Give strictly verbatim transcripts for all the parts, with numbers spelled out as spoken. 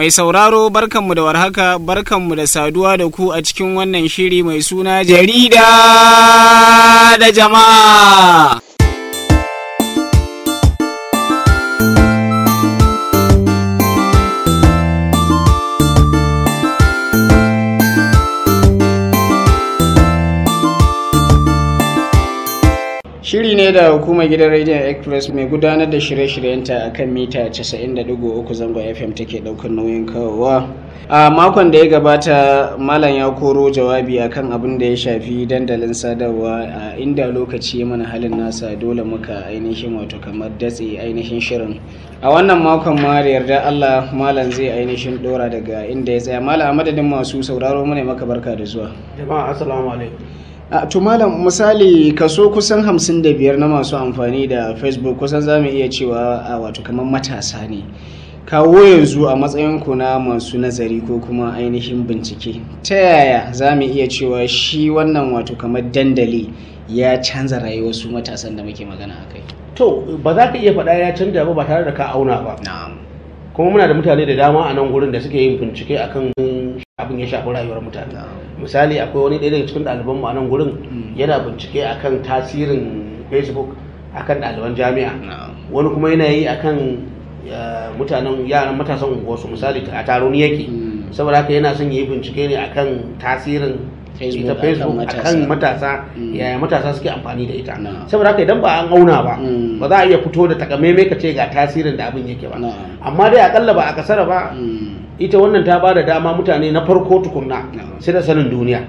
Mai sauraro barkanmu da warhaka, barkanmu da saduwa da ku a cikin wannan shiri mai suna Jarida da Jama'a. Shiri ne da hukumar gidan Radio Express mai gudanar da shirye-shiryenta a kan mita casa'in da digo uku zangon F M take ɗaukar nauyin kawowa. A makon da ya gabata Malam ya koro jawabi akan abin da ya shafi dandalin sadarwa, a inda lokaci mana halin nasa dole muka ainihin wato kamar datse ainihin shirin. A wannan makon ma da yarda Allah Malam zai ainihin dora daga inda ya tsaya. Malam, a madadin masu sauraro mu ne maka barka da zuwa. Jama'a assalamu alaikum. a to malam, misali kaso kusan hamsin da biyar na masu amfani da Facebook kusan za mu iya cewa a wato kamar matasa ne. Kawo yanzu a matsayin ku na masu nazari ko kuma ainihin bincike, ta yaya za mu iya cewa shi wannan wato kamar dandali ya canza rayuwar su matasan da muke magana a kai? To ba za ka iya faɗa ya canja ba ba tare da ka auna ba. Na'am. Kuma muna da mutane da dama a nan gurin da suke yin bincike akan abin ya shafi rayuwar mutane. Misali akwai wani ɗaya daga cikin ɗaliban mu a nan gurin yana bincike akan tasirin Facebook akan ɗaliban jami'a. Wani kuma yana yi akan mutanen yaran matasan unguwarsu, misali a taron yake. Saboda haka yana son yi bincike ne akan tasirin ita Facebook akan matasa, yaya matasa suke amfani da ita. Saboda haka idan ba an auna ba ba za a iya fito da takamaimai ka ce ga tasirin da abin yake ba. Amma dai akalla ba a kasara ba, ita wannan ta ba da dama mutane na farko tukunna sai da sanin duniya.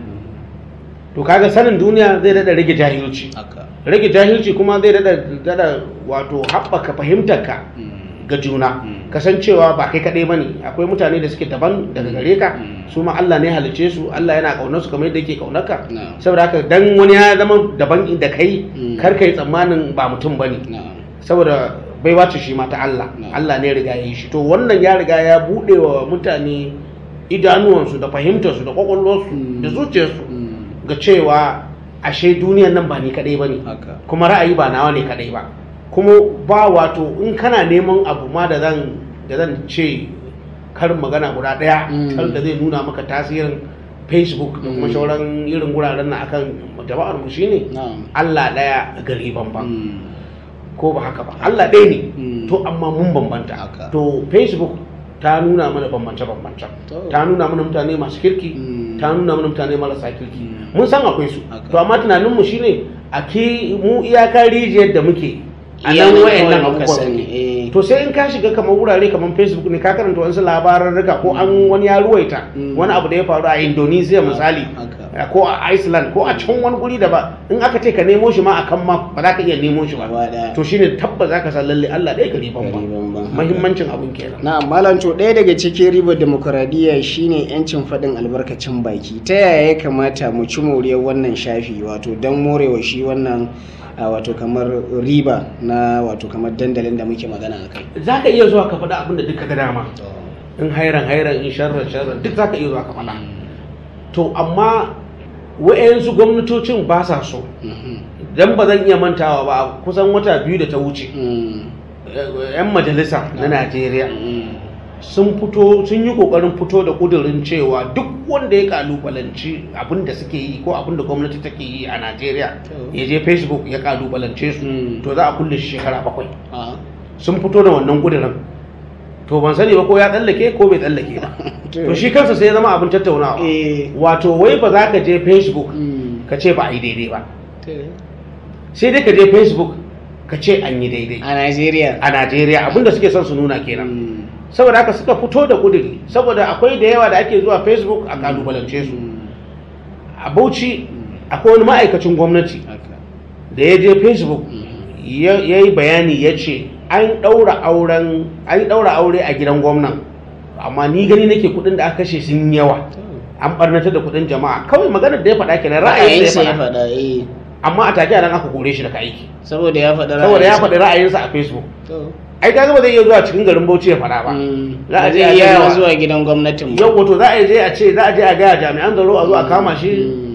To kaga sanin duniya zai dada rage jahilci, rage jahilci kuma zai dada dada wato haɓaka fahimtarka ga juna, kasancewa ba kai kaɗai bane, akwai mutane da suke daban daga gare ka, su ma Allah ne halice su, Allah yana kaunar su kamar yadda yake kaunar ka. Saboda haka dan wani ya zama daban da kai, kar kai tsammanin ba mutum bane, saboda bai wace shi ma ta Allah. Allah ne riga ya yi shi. To wannan ya riga ya buɗe wa mutane idanuwansu da fahimtarsu da kwakwalwarsu da zuciyarsu ga cewa ashe duniyan nan ba ni kaɗai bane, kuma ra'ayi ba nawa ne kaɗai ba. Kuma ba wato in kana neman abu ma da zan da zan ce karin magana guda ɗaya kar da zai nuna maka tasirin Facebook da kuma sauran irin guraren na akan jama'ar mu shine Allah ɗaya gari banban. Ko ba haka ba, Allah ɗaya ne to amma mun bambanta. To Facebook ta nuna mana bambance-bambance, ta nuna mana mutane masu kirki, ta nuna mana mutane marasa kirki, mun san akwai su. To amma tunaninmu shine a ke mu iyaka rijiyar da muke a nan wayannan abubuwan ne. To sai in ka shiga kamar wurare kamar Facebook ne, ka karanta wasu labaran rika ko an wani ya ruwaita wani abu da ya faru a Indonesia misali, ko a Iceland ko a can wani guri da ba, in aka ce ka nemo shi ma akan ma ba za ka iya nemo shi ba. To shine tabbas za ka san lalle Allah ɗaya ka riban ba. Muhimmancin abin kenan. Na'am malam, to ɗaya daga cikin ribar demokradiyya shine yancin faɗin albarkacin baki. Ta yaya ya kamata mu ci moriyar wannan shafi, wato don morewa shi wannan wato kamar riba na wato kamar dandalin da muke magana a kai? Za ka iya zuwa ka faɗa abin da duka ga dama, in hairan hairan in sharran sharran duk za ka iya zuwa ka faɗa. To amma wa'yansu gwamnatocin ba sa so. Dan ba zan iya mantawa ba, kusan wata biyu da ta wuce yan majalisa na Najeriya sun fito sun yi kokarin fito da kudirin cewa duk wanda ya kalubalanci abin da suke yi ko abin da gwamnati take yi a Najeriya ya je Facebook ya kalubalance su, to za a kulle shi shekara bakwai. Sun fito da wannan kudirin. To ban sani ba ko ya tsallake ko bai tsallake ba. To shi kansa sai ya zama abin tattaunawa. Wato wai ba za ka je Facebook ka ce ba a yi daidai ba, sai dai ka je Facebook ka ce an yi daidai a Najeriya. A Najeriya abinda suke son su nuna kenan. Saboda haka suka fito da kudiri, saboda akwai da yawa da ake zuwa Facebook a kalubalance su. A Bauchi akwai wani ma'aikacin gwamnati da ya je Facebook ya yi bayani ya ce an ɗaura auren an ɗaura aure a gidan gwamnan, amma ni gani nake kudin da aka kashe sun yawa, an barnatar da kudin jama'a. Kawai maganar da ya faɗa kenan, ra'ayinsa ya faɗa, amma a take nan aka kore shi daga aiki saboda ya faɗi saboda ya faɗi ra'ayinsa a Facebook. Ai kaga ba zai iya zuwa cikin garin Bauchi ya faɗa ba. Za a je a ya zuwa gidan gwamnatin. Yau wato za a je a ce za a je a ga jami'an tsaro a zo a kama shi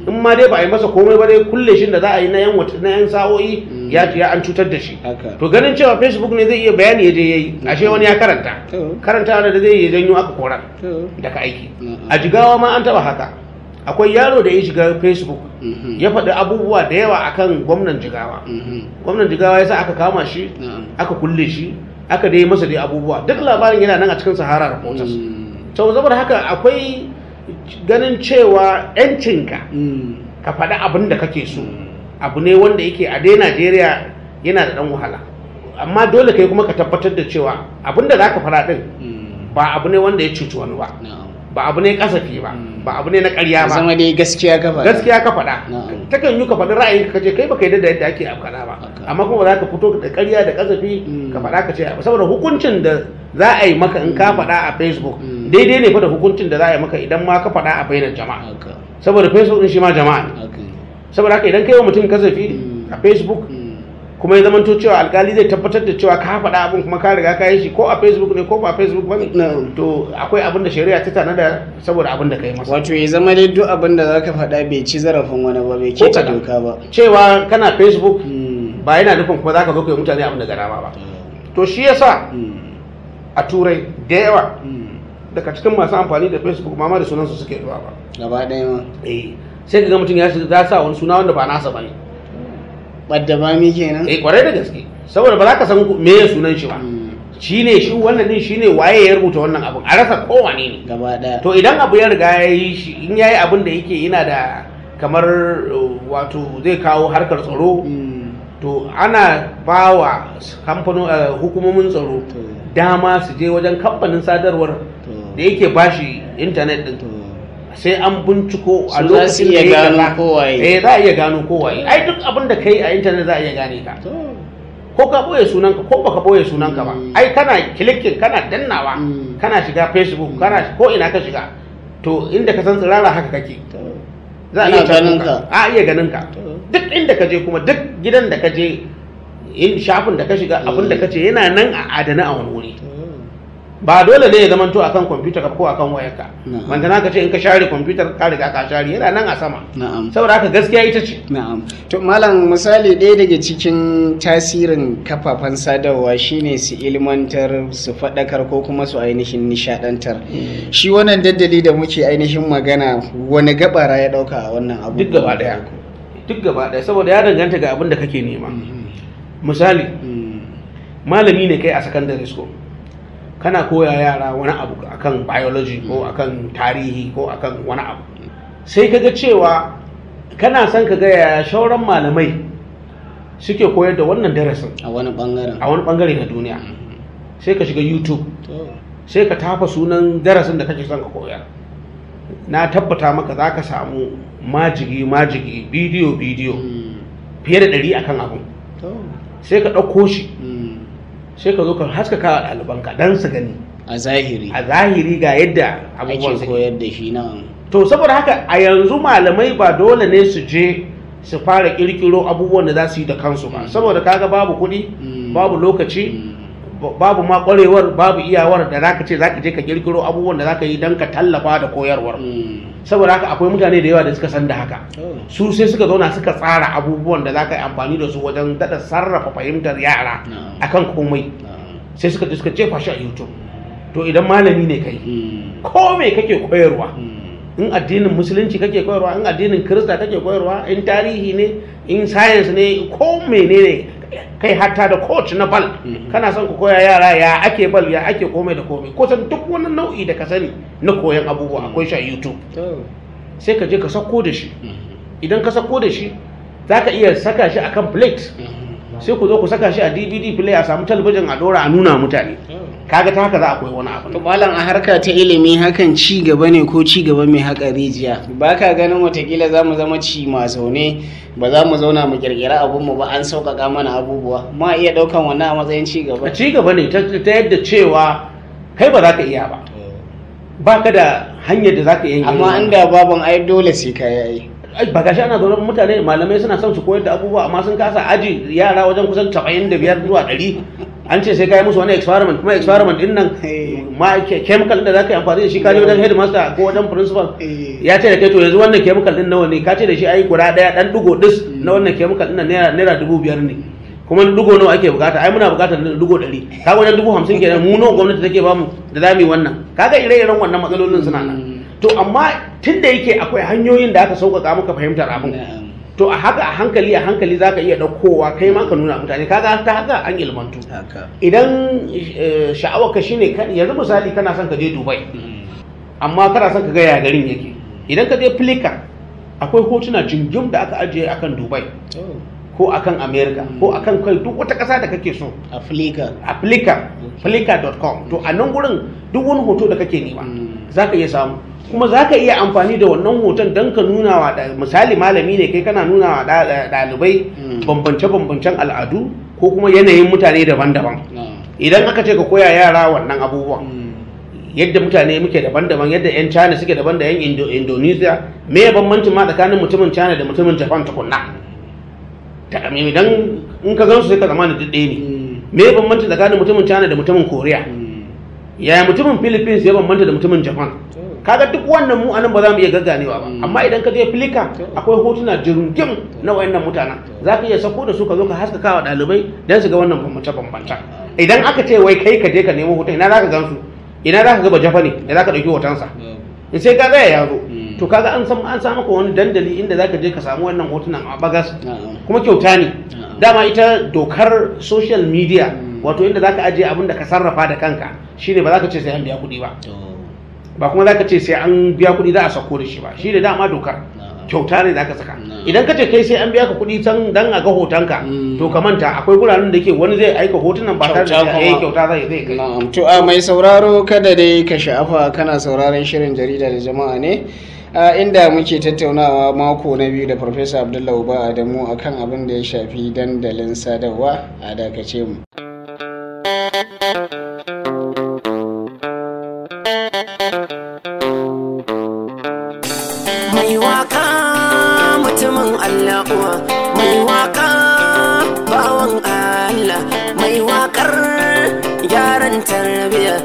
in ma dai ba a yi masa komai ba dai kulle shi da za a yi na yan na yan sa'o'i ya ya an cutar da shi to ganin cewa Facebook ne zai iya bayani ya je yayi ashe wani ya karanta karanta da zai yi janyo aka koran daga aiki a Jigawa ma an taba haka akwai yaro da ya shiga Facebook ya faɗi abubuwa da yawa akan gwamnan Jigawa gwamnan Jigawa ya sa aka kama shi aka kulle shi aka dai masa dai abubuwa duk labarin yana nan a cikin Sahara Reporters to saboda haka akwai ganin cewa yancinka ka faɗi abin da kake so abu ne wanda yake a dai Najeriya yana da ɗan wahala amma dole kai kuma ka tabbatar da cewa abin da za ka faɗa ɗin ba abu ne wanda ya cuci wani ba ba abu ne kasafi ba ba abu ne na ƙarya ba zama dai gaskiya ka faɗa gaskiya ka faɗa takan yi ka faɗi ra'ayin ka ce kai baka yadda da yadda ake afkana ba amma kuma ba za ka fito da ƙarya da kasafi ka faɗa ka ce saboda hukuncin da za a yi maka in ka faɗa a Facebook daidai ne fa da hukuncin da za a yi maka idan ma ka faɗa a bainar jama'a saboda Facebook din shi ma jama'a ne saboda haka idan kai wa mutum kasafi a Facebook kuma ya zamanto cewa alkali zai tabbatar da cewa ka faɗa abin kuma ka riga ka yi shi ko a Facebook ne ko ba a Facebook ba ne to akwai abin da shari'a ta tanada saboda abin da ka yi masa wato ya zama dai duk abin da zaka faɗa bai ci zarafin wani ba bai keta doka ba cewa kana Facebook ba yana nufin kuma zaka zo ka yi mutane abin da ga dama ba to shi yasa a turai da yawa daga cikin masu amfani da Facebook ma da sunansu suke zuwa ba gaba ɗaya ma eh sai ka ga mutum ya sa wani suna wanda ba nasa bane ɓadda ba mi kenan eh kwarai da gaske saboda ba za ka san me ya sunan shi ba shi ne shi wannan din shi ne waye ya rubuta wannan abin a rasa kowane ne gaba ɗaya to idan abu ya riga ya yi shi in ya yi abin da yake yana da kamar wato zai kawo harkar tsaro to ana ba wa hukumomin tsaro dama su je wajen kamfanin sadarwar da yake bashi intanet din sai an binciko a lokacin da ya gano kowaye eh za a iya gano kowaye ai duk abin da kai a intanet za a iya gane ka ko ka boye sunanka ko baka boye sunanka ba ai kana clicking kana dannawa kana shiga Facebook kana ko ina ka shiga to inda ka san tsirara haka kake za a iya ganin ka a iya ganin ka duk inda ka je kuma duk gidan da ka je in shafin da ka shiga abin da ka ce yana nan a adana a wani wuri ba dole ne ya zama to akan kwamfuta ko akan wayarka wanda naka ce in ka share kwamfutar ka riga ka share yana nan a sama saboda haka gaskiya ita ce na'am to malam misali ɗaya daga cikin tasirin kafafen sadarwa shine su ilmantar su faɗakar ko kuma su ainihin nishadantar shi wannan daddali da muke ainihin magana wani gabara ya ɗauka a wannan abu duk gaba daya duk gaba daya saboda ya danganta ga abin da kake nema misali malami ne kai a secondary school kana koya yara wani abu akan biology ko akan tarihi ko akan wani abu sai kaga cewa kana son ka ga yaya shauran malamai suke koyar da wannan darasin a wani bangaren a wani bangare na duniya sai ka shiga YouTube sai ka tafa sunan darasin da kake son ka koyar na tabbata maka za ka samu majigi majigi bidiyo bidiyo fiye da ɗari akan abun sai ka ɗauko shi sai ka zo ka haskaka wa ɗalibanka don su gani a zahiri a zahiri ga yadda abubuwan ake koyar da shi na to saboda haka a yanzu malamai ba dole ne su je su fara kirkiro abubuwan da za su yi da kansu ba saboda kaga babu kuɗi babu lokaci babu ma kwarewar babu iyawar da zaka ce zaka je ka kirkiro abubuwan da zaka yi don ka tallafa da koyarwar saboda haka akwai mutane da yawa da suka san da haka su sai suka zauna suka tsara abubuwan da zaka yi amfani da su wajen daɗa sarrafa fahimtar yara akan komai sai suka je suka jefa shi a YouTube to idan malami ne kai ko me kake koyarwa in addinin musulunci kake koyarwa in addinin kirista kake koyarwa in tarihi ne in science ne ko menene kai hatta da coach na bal kana son ku koya yara ya ake bal ya ake komai da komai kusan duk wani nau'i da ka sani na koyan abubuwa akwai shi a YouTube sai ka je ka sako da shi idan ka sako da shi za ka iya saka shi akan plate sai ku zo ku saka shi a D V D play a samu talabijin a dora a nuna mutane kaga ta haka za a koyi wani abu to malam a harka ta ilimi hakan ci gaba ne ko ci gaba mai haka rijiya ba ka ganin watakila za mu zama ci ma zaune ba za mu zauna mu kirkira abunmu ba an sauƙaƙa mana abubuwa ma iya ɗaukan wannan a matsayin ci gaba ci gaba ne ta yadda cewa kai ba za ka iya ba ba ka da hanyar da za ka iya amma inda baban ai dole sai ka yi ba gashi ana zaune mutane malamai suna son su koyar da abubuwa amma sun kasa aji yara wajen kusan saba'in da biyar zuwa ɗari an ce sai ka yi musu wani experiment kuma experiment din nan ma chemical da za ka yi amfani da shi ka je wajen headmaster ko wajen principal ya ce da kai to yanzu wannan chemical din nawa ne ka ce da shi ai guda daya dan dugo dis na wannan chemical din nan naira dubu biyar ne kuma dugo nawa ake bukata ai muna bukatar dugo ɗari kaga wajen dubu hamsin kenan mu nawa gwamnati take bamu da za mu yi wannan kaga ire-iren wannan matsalolin suna nan to amma tun da yake akwai hanyoyin da aka sauƙaƙa maka fahimtar abin to a haka a hankali a hankali zaka iya ɗaukowa kai ma ka nuna mutane kaga ta haka an ilmantu idan sha'awarka shine yanzu misali kana son ka je Dubai amma kana son ka ga ya garin yake idan ka je Flickr akwai hotuna jingim da aka ajiye akan Dubai ko akan America ko akan kai duk wata ƙasa da kake so a Flickr a Flickr flickr dot com to a nan gurin duk wani hoto da kake nema zaka iya samu kuma za ka iya amfani da wannan hoton don ka nuna wa misali malami ne kai kana nuna wa ɗalibai bambance-bambancen al'adu ko kuma yanayin mutane daban-daban idan aka ce ka koya yara wannan abubuwan yadda mutane muke daban-daban yadda 'yan China suke daban da 'yan Indonesia me ya bambancin ma tsakanin mutumin China da mutumin Japan tukunna idan in ka gansu sai ka zama da ɗaya ne me ya bambancin tsakanin mutumin China da mutumin Korea yaya mutumin Philippines ya bambanta da mutumin Japan kaga duk wannan mu anan ba za mu iya gagganewa ba amma idan ka je Flickr akwai hotuna jirgin na wayannan mutanen za ka iya sako da su ka zo ka haskaka wa ɗalibai don su ga wannan bambance bambance idan aka ce wai kai ka je ka nemo hoton ina za ka gansu ina za ka ga bajafani da za ka ɗauki hotonsa in sai ka tsaya ya zo to kaga an san an samu ka wani dandali inda za ka je ka samu wannan hotunan a bagas kuma kyauta ne dama ita dokar social media wato inda za ka ajiye abin da ka sarrafa da kanka shine ba za ka ce sai an biya kuɗi ba ba kuma za ka ce sai an biya kuɗi za a sako da shi ba shi da dama dokar kyauta ne za ka saka idan ka ce kai sai an biya ka kuɗi can dan a ga hotonka to ka manta akwai guraren da ke wani zai aika hotunan ba tare da ya yi kyauta zai zai kai to a mai sauraro kada dai ka sha'afa kana sauraron shirin jarida da jama'a ne inda muke tattaunawa mako na biyu da Farfesa Abdullahi Uba Adamu akan abin da ya shafi dandalin sadarwa a dakace mu. Mai waka mutumin Allah uwa, mai waka bawan Allah, mai wakar gyaran tarbiyya.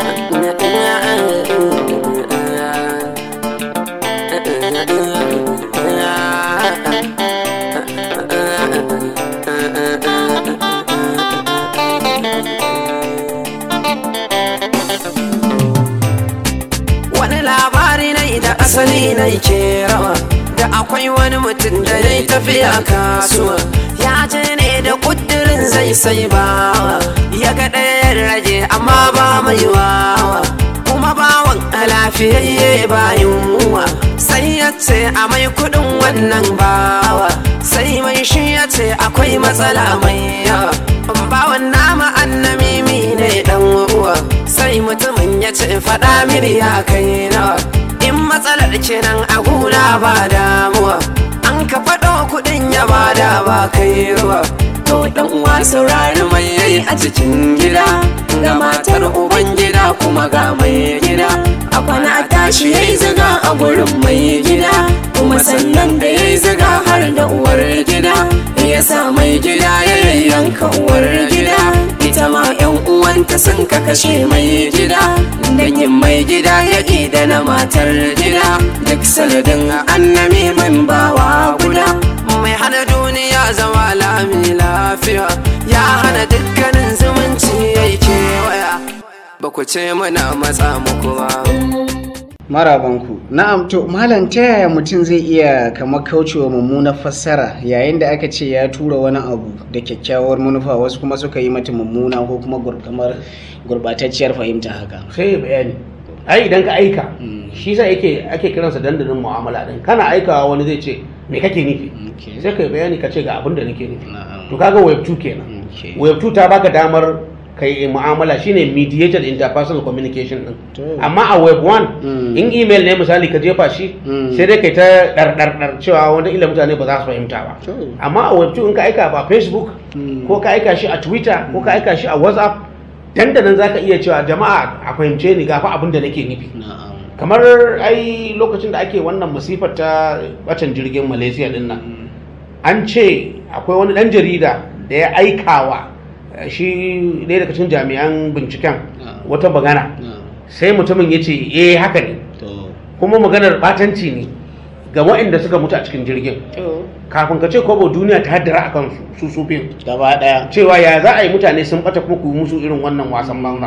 Asali na ke rawa da akwai wani mutum da ya tafiya kasuwa ya je ne da kudirin zai sai bawa ya ga ɗayan rage amma ba mai wawa kuma bawan a lafiyayye ba yunwa sai ya ce a mai kudin wannan bawa sai mai shi ya ce akwai matsala mai yawa bawan nama annamimi ne dan uwa sai mutumin ya ce faɗa mini ya kai nawa in matsalar kenan a gona ba damuwa an ka faɗo kuɗin ya bada ba kai ruwa to dan uwa saurari mai yayi a cikin gida ga matar uban gida kuma ga mai gida a kwana tashi yayi zaga a gurin mai gida kuma sannan da yayi zaga har da uwar gida ya sa mai gida ya yanka uwar gida ita ma yan uwanta sun ka kashe mai gida dangin mai gida ya da na matar gida duk sanadin annami min bawa guda mai hana duniya zama lami lafiya ya hana dukkanin zumunci yayi kewaya ba ku ce muna matsa muku ba. Marabanku. Na'am to malam ta yaya mutum zai iya kamar kaucewa mummunar fassara yayin da aka ce ya tura wani abu da kyakkyawar manufa wasu kuma suka yi mata mummuna ko kuma kamar gurbatacciyar fahimta haka. Sai bayani. Ai idan ka aika shi sa yake ake kiransa dandalin mu'amala din kana aikawa wani zai ce me kake nufi sai kai bayani ka ce ga abin da nake nufi to kaga web two kenan web two ta baka damar kai mu'amala shine mediated interpersonal communication din amma a web one in email ne misali ka jefa shi sai dai kai ta dar dar dar cewa wanda ila mutane ba za su fahimta ba amma a web two in ka aika ba Facebook ko ka aika shi a Twitter ko ka aika shi a WhatsApp dandanan zaka iya cewa jama'a a fahimce ni gafa abin da nake nufi kamar ai lokacin da ake wannan masifar ta batan jirgin Malaysia din nan an ce akwai wani dan jarida da ya aikawa shi ɗaya daga cikin jami'an binciken wata magana sai mutumin ya ce eh haka ne kuma maganar batanci ne ga waɗanda suka mutu a cikin jirgin kafin ka ce kobo duniya ta haddara a kan su sufin gaba daya cewa ya za a yi mutane sun bata kuma ku yi musu irin wannan wasan banza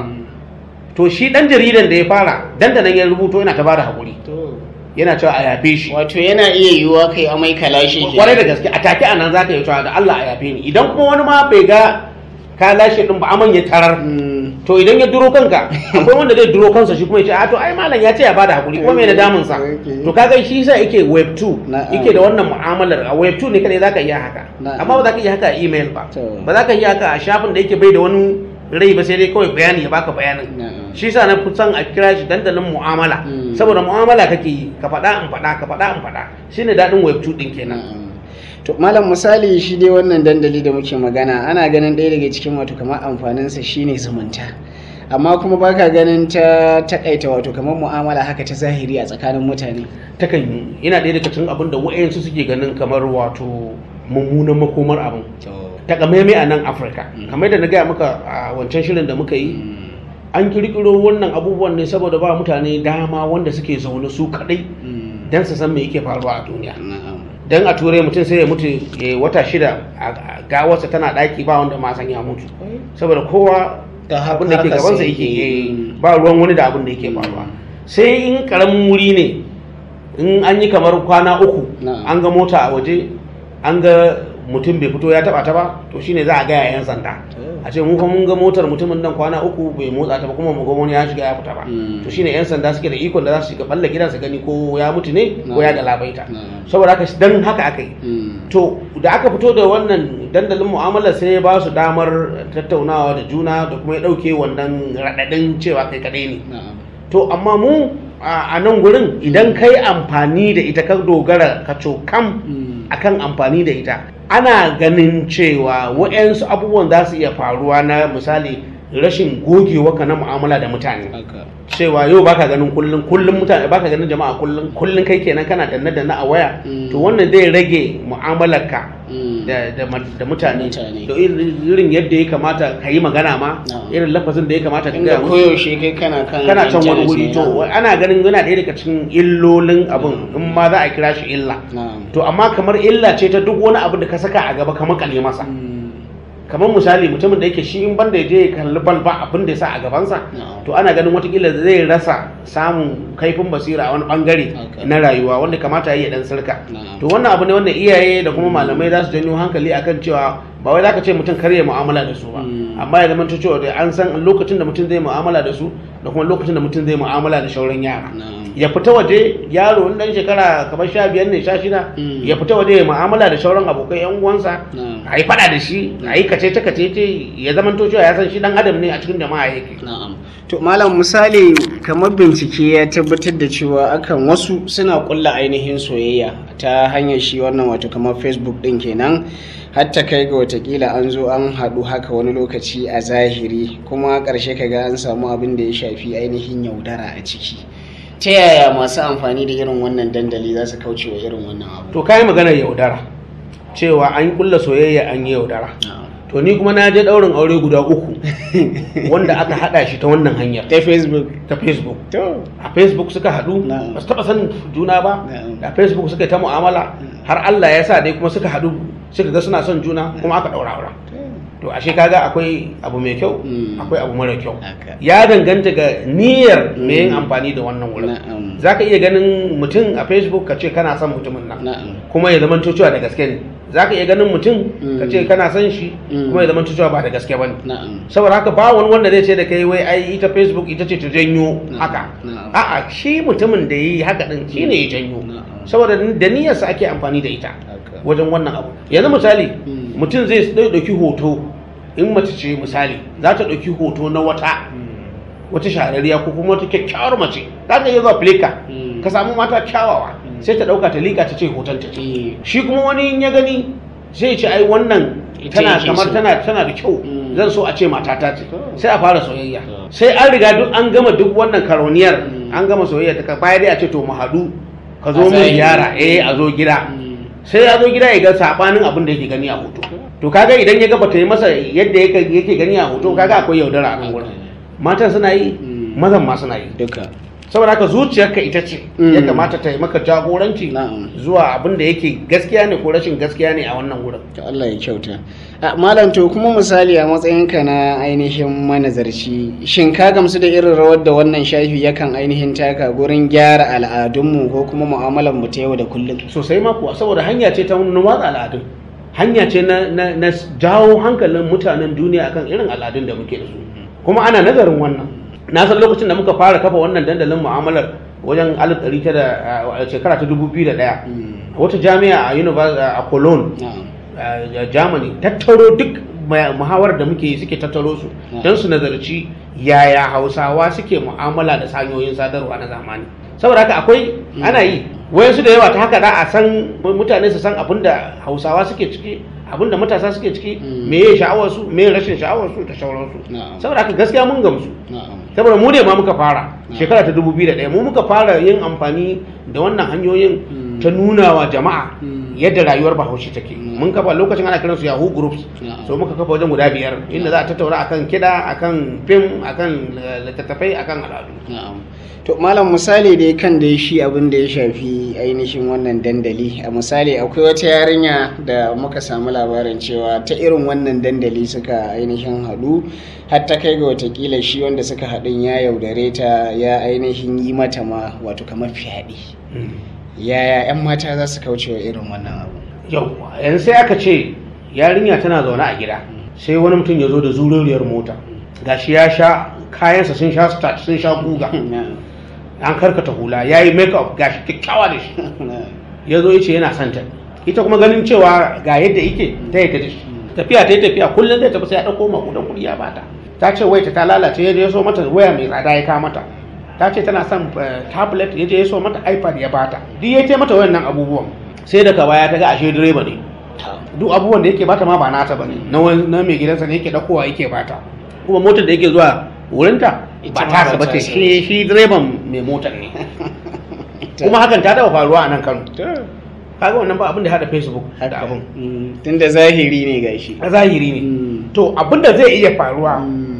to shi dan jaridan da ya fara dandanan ya rubuto yana ta bada hakuri yana cewa a yafe shi wato yana iya yiwuwa kai amai kalashi ke kwarai da gaske a take anan za ka yi cewa da Allah a yafe ni idan kuma wani ma bai ga ka lashe din ba aman ya tarar to idan ya duro kanka akwai wanda zai duro kansa shi kuma ya ce a to ai malam ya ce ya bada hakuri kuma mai da damun sa to kaga shi yasa yake web two yake da wannan mu'amalar a web two ne kadai zaka iya haka amma ba za ka iya haka a email ba ba za ka iya haka a shafin da yake bai da wani rai ba sai dai kawai bayani ya baka bayanin shi yasa na kusan a kira shi dandalin mu'amala saboda mu'amala kake yi ka faɗa in faɗa ka faɗa in faɗa shine daɗin web two din kenan. To malam misali shi dai wannan dandali da muke magana ana ganin ɗaya daga cikin wato kamar amfaninsa shine zumunta amma kuma baka ganin ta takaita wato kamar mu'amala haka ta zahiri a tsakanin mutane takan yi yana ɗaya daga cikin abin da wa'yansu suke ganin kamar wato mummunan makomar abin takamaimai a nan Afirka kamar da na gaya maka a wancan shirin da muka yi an kirkiro wannan abubuwan ne saboda ba mutane dama wanda suke zaune su kadai don su san me yake faruwa a duniya dan a turai mutum sai ya mutu wata shida a gawarsa tana daki ba wanda ma san ya mutu saboda kowa abin da ke gabansa yake ba ruwan wani da abin da yake faruwa sai in karamin wuri ne in an yi kamar kwana uku an ga mota a waje an ga mutum bai fito ya taba ta ba to shine za a gaya yan sanda a ce mun mun ga motar mutumin nan kwana uku bai motsa ta ba kuma mu ga wani ya shiga ya fita ba to shine yan sanda suke da ikon da za su shiga balla gidan su gani ko ya mutu ne ko ya galabaita saboda haka dan haka aka yi to da aka fito da wannan dandalin mu'amala sai ya ba su damar tattaunawa da juna da kuma ya dauke wannan radadin cewa kai kadai ne to amma mu a nan gurin idan kai amfani da ita ka dogara ka cokam akan amfani da ita ana ganin cewa waɗansu abubuwan za su iya faruwa na misali rashin gogewa ka na mu'amala da mutane cewa yau baka ganin kullun kullun mutane baka ganin jama'a kullun kullun kai kenan kana danna danna a waya to wannan zai rage mu'amalarka da da mutane da irin yadda ya kamata ka yi magana ma irin lafazin da ya kamata ka gaya koyaushe kai kana kan kana can wani wuri to ana ganin yana ɗaya daga cikin illolin abin in ma za a kira shi illa to amma kamar illa ce ta duk wani abu da ka saka a gaba ka makale masa kamar misali mutumin da yake shi in banda ya je ya kalli bal ba abin da ya sa a gabansa to ana ganin watakila zai rasa samun kaifin basira a wani bangare na rayuwa wanda kamata ya yi dan sirka to wannan abu ne wanda iyaye da kuma malamai za su janyo hankali akan cewa ba wai zaka ce mutum kar ya mu'amala da su ba amma ya zama cewa da an san lokacin da mutum zai mu'amala da su da kuma lokacin da mutum zai mu'amala da shauran yara ya fita waje yaro in dan shekara kamar sha biyar ne sha shida ya fita waje ya mu'amala da shauran abokai yan uwansa a yi fada da shi a yi kace ta kace ya zama cewa ya san shi dan adam ne a cikin jama'a yake to malam misali kamar bincike ya tabbatar da cewa akan wasu suna kulla ainihin soyayya ta hanyar shi wannan wato kamar Facebook din kenan hatta kai ga watakila an zo an haɗu haka wani lokaci a zahiri kuma ƙarshe kaga an samu abin da ya shafi ainihin yaudara a ciki ta yaya masu amfani da irin wannan dandali za su kauce wa irin wannan abu to kai maganar yaudara cewa an kulla soyayya an yi yaudara to ni kuma na je daurin aure guda uku wanda aka hada shi ta wannan hanyar ta Facebook ta Facebook a Facebook suka hadu ba su taba sanin juna ba a Facebook suka yi ta mu'amala har Allah ya sa dai kuma suka hadu suka ga suna son juna kuma aka daura aure to ashe kaga akwai abu mai kyau akwai abu mara kyau ya danganta ga niyyar mai yin amfani da wannan wurin zaka iya ganin mutum a Facebook ka ce kana son mutumin nan kuma ya zama cewa da gaske ne zaka iya ganin mutum ka ce kana son shi kuma ya zama cewa ba da gaske bane saboda haka ba wani wanda zai ce da kai wai ai ita Facebook ita ce ta janyo haka a'a shi mutumin da yi haka din shine ya janyo saboda da niyyarsa ake amfani da ita wajen wannan abu yanzu misali mutum zai ɗauki hoto in mace ce misali za ta ɗauki hoto na wata wata shahararriya ko kuma wata kyakkyawar mace za ta iya zuwa filika ka samu mata kyawawa sai ta ɗauka ta liƙa ta ce hoton ta ce shi kuma wani ya gani zai ce ai wannan tana kamar tana tana da kyau zan so a ce matata ce sai a fara soyayya sai an riga duk an gama duk wannan karoniyar an gama soyayya ta baya dai a ce to mu haɗu ka zo mu ziyara eh a zo gida sai ya zo gida ya ga sabanin abin da yake gani a hoto to kaga idan ya ga bata yi masa yadda yake gani a hoto kaga akwai yaudara a kan wurin matan suna yi mazan ma suna yi duka saboda haka zuciyarka ita ce ya kamata ta yi maka jagoranci zuwa abin da yake gaskiya ne ko rashin gaskiya ne a wannan wurin. To Allah ya kyauta. Malam to kuma misali a matsayinka na ainihin manazarci shin ka gamsu da irin rawar da wannan shafi yakan ainihin taka gurin gyara al'adunmu ko kuma mu'amalar mu ta yau da kullum? Sosai ma kuwa saboda hanya ce ta watsa al'adun. Hanya ce na jawo hankalin mutanen duniya akan irin al'adun da muke da su. Kuma ana nazarin wannan. Na san lokacin da muka fara kafa wannan dandalin mu'amalar wajen alif ɗari tara a shekara ta dubu biyu da ɗaya wata jami'a a a Cologne a Germany tattaro duk muhawar da muke yi suke tattaro su don su nazarci yaya Hausawa suke mu'amala da hanyoyin sadarwa na zamani saboda haka akwai ana yi wayansu da yawa ta haka da a san mutane su san abin da Hausawa suke ciki abin da matasa suke ciki me ya sha'awar su me rashin sha'awar su da sauransu saboda haka gaskiya mun gamsu saboda mu ne ma muka fara shekara ta dubu biyu da ɗaya mu muka fara yin amfani da wannan hanyoyin ta nuna wa jama'a yadda rayuwar Bahaushe take mun kafa lokacin ana kiransu Yahoo groups so muka kafa wajen guda biyar inda za a tattauna akan kiɗa akan fim akan littattafai akan al'adu. To malam misali dai kan da shi abin da ya shafi ainihin wannan dandali a misali akwai wata yarinya da muka samu labarin cewa ta irin wannan dandali suka ainihin haɗu har ta kai ga watakila shi wanda suka haɗin ya yaudare ta ya ainihin yi mata ma wato kamar fyaɗe. Yaya 'yan mata za su kauce wa irin wannan abu? Yau yanzu sai aka ce yarinya tana zaune a gida sai wani mutum ya zo da zururiyar mota gashi ya sha kayansa sun sha starch sun sha guga an karkata hula ya yi make up gashi kyakkyawa da shi ya zo ya ce yana santa ita kuma ganin cewa ga yadda yake ta yi ta da shi tafiya ta yi tafiya kullum zai tafi sai ya ɗauko makudan kuɗi ya bata ta ce waita ta lalace ya je ya so mata waya mai tsada ya kawo mata ta ce tana son tablet ya je ya so mata ipad ya bata duk ya ce mata wayannan abubuwan sai daga baya ta ga ashe direba ne duk abubuwan da yake bata ma ba nata bane na mai gidansa ne yake ɗaukowa yake bata kuma motar da yake zuwa wurinta ba ta ba ce shi direban mai motar ne kuma hakan ta taba faruwa a nan Kano kaga wannan ba abin da hada Facebook da abin tunda zahiri ne gashi a zahiri ne to abin da zai iya faruwa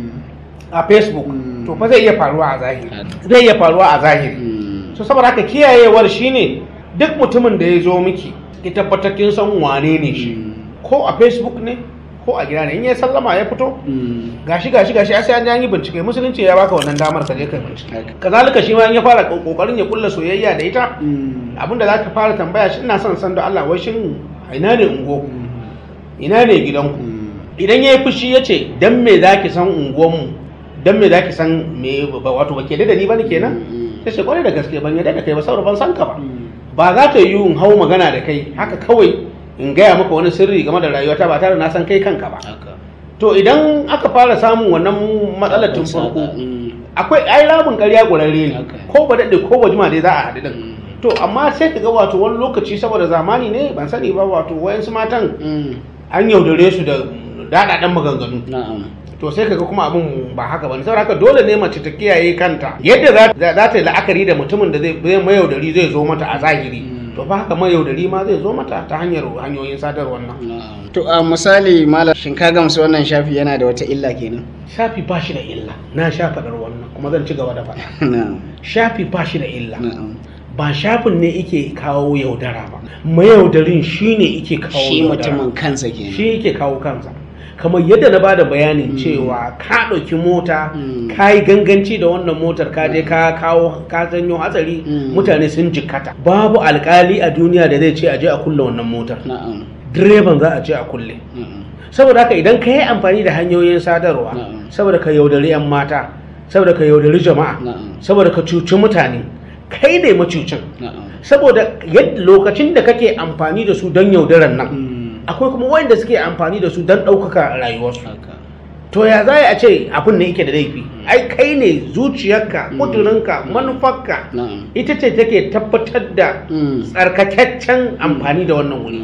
a Facebook to fa zai iya faruwa a zahiri zai iya faruwa a zahiri so saboda haka kiyayewar shine duk mutumin da ya zo miki ki tabbatar kin san wane ne shi ko a Facebook ne ko a gida ne in ya sallama ya fito gashi gashi gashi sai an yi bincike musulunci ya baka wannan damar ka je kai bincike kazalika shi ma in ya fara kokarin ya kulla soyayya da ita abinda zaka fara tambaya shi ina son san da Allah wai shin ina ne ungo ina ne gidanku idan yayi fushi yace dan me zaki san unguwan mu dan me zaki san me wato bake da ni bane kenan sai kwarai da gaske ban yadda da kai ba saboda ban san ka ba ba za ta yi in hau magana da kai haka kawai in gaya maka wani sirri game da rayuwata ba tare na san kai kanka ba to idan aka fara samun wannan matsalar tun farko akwai ai rabin ƙarya gurare ne ko ba daɗe ko ba jima dai za a haɗu din to amma sai ka ga wato wani lokaci saboda zamani ne ban sani ba wato wayansu matan an yaudare su da daɗaɗɗen maganganu to sai kaga kuma abin ba haka bane saboda haka dole ne mace ta kiyaye kanta yadda za ta yi la'akari da mutumin da zai mayaudari zai zo mata a zahiri to fa haka mayaudari ma zai zo mata ta hanyar hanyoyin sadarwar nan to a misali malam shin ka gamsu wannan shafi yana da wata illa kenan shafi ba shi da illa na sha faɗar wannan kuma zan ci gaba da faɗa shafi ba shi da illa ba shafin ne yake kawo yaudara ba mayaudarin shi ne yake kawo shi mutumin kansa kenan shi yake kawo kansa kamar yadda na bada bayanin cewa ka ɗauki mota ka yi ganganci da wannan motar ka je ka kawo ka janyo hatsari mutane sun jikkata babu alkali a duniya da zai ce a je a kulle wannan motar direban za a je a kulle saboda haka idan ka yi amfani da hanyoyin sadarwa saboda ka yaudari 'yan mata saboda ka yaudari jama'a saboda ka cuci mutane kai ne macucin saboda lokacin da kake amfani da su don yaudaran nan akwai kuma wanda suke amfani da su don ɗaukaka rayuwarsu to ya za a ce abin ne yake da laifi ai kai ne zuciyarka kudurinka manufarka ita ce take tabbatar da tsarkakakken amfani da wannan wuri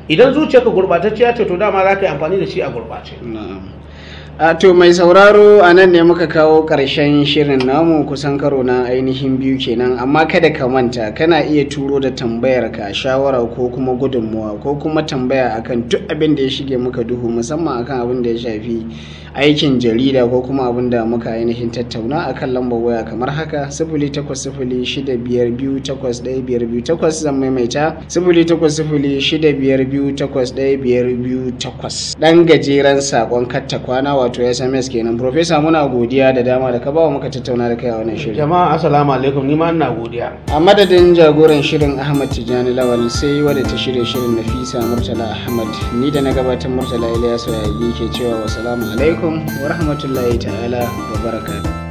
idan zuciyarka gurbatacciya ce to dama za ka yi amfani da shi a gurbace. a to mai sauraro a nan ne muka kawo ƙarshen shirin namu kusan karo na ainihin biyu kenan, amma kada ka manta kana iya turo da tambayar ka, shawara ko kuma gudunmuwa ko kuma tambaya akan duk abin da ya shige muka duhu, musamman akan abin da ya shafi aikin jarida ko kuma abin da muka ainihin tattauna akan lambar waya kamar haka sifili takwas sifili shida biyar biyu takwas ɗaya biyar biyu takwas, zan maimaita sifili takwas sifili shida biyar biyu takwas ɗaya biyar biyu takwas. ɗan gajeren saƙon katta kwana wato S M S kenan. Profesa muna godiya da dama da ka bawa muka tattauna da kai a wannan shirin. Jama'a assalamu alaikum, ni ma ina godiya. A madadin jagoran shirin Ahmad Tijani Lawal, sai wadda ta shirya shirin Nafisa Murtala Ahmad, ni da na gabatar Murtala Ilyasu Yagi ke cewa wassalamu alaikum wa rahmatullahi ta'ala wa barakatuh.